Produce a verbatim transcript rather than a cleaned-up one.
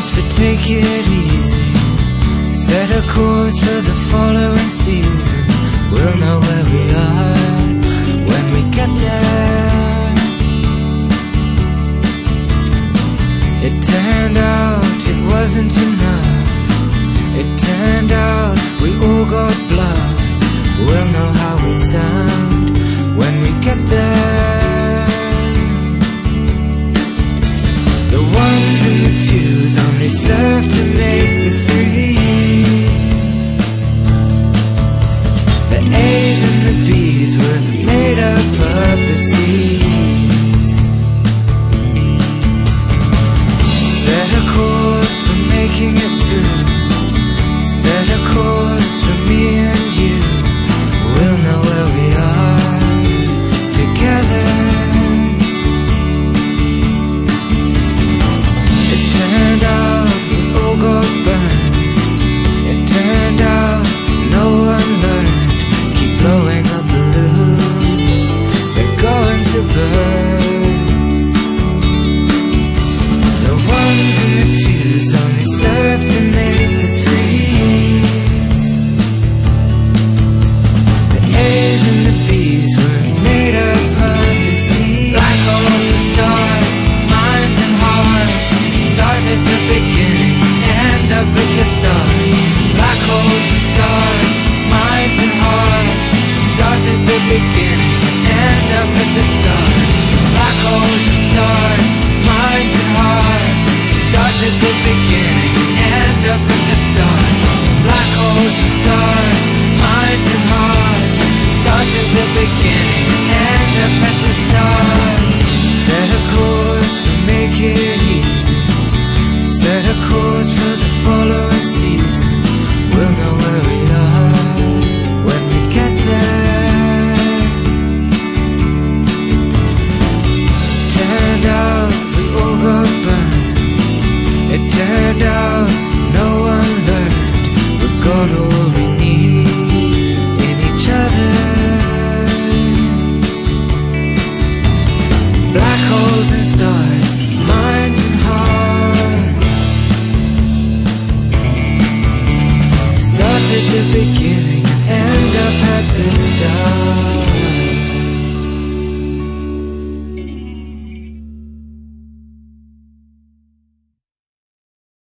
course, but take it easy. Set a course for the following season. We'll know where we are when we get there. It turned out it wasn't enough. It turned out we all got bluffed. We'll know how we stand when we get there. The ones and the twos only serve to make the threes. The A's and the B's were made up of the C's. Set a course for making it soon. Set a course for me and you. We'll know where we are together. It turned out we all got burned. It turned out no one learned. Keep blowing up balloons, they're going to burst. The ones and the twos only serve to make the threes. The A's and the B's were made up of the C's. Black holes and stars, minds and hearts. Stars at the beginning, end up at the start. Black holes and stars, minds and hearts. Stars at the beginning, end up at the start. Black holes and stars, minds and hearts. Stars at the beginning, end up at the start. Black holes and stars, minds and hearts. Stars at the beginning, end up at the start. Set a course for make it easy. Set a course for the following season. We'll know where we are when we get there. Turned out we all got burned. It turned out no one learned. We've got all we need in each other. Black holes and stars, minds and hearts. Start at the beginning and end up at the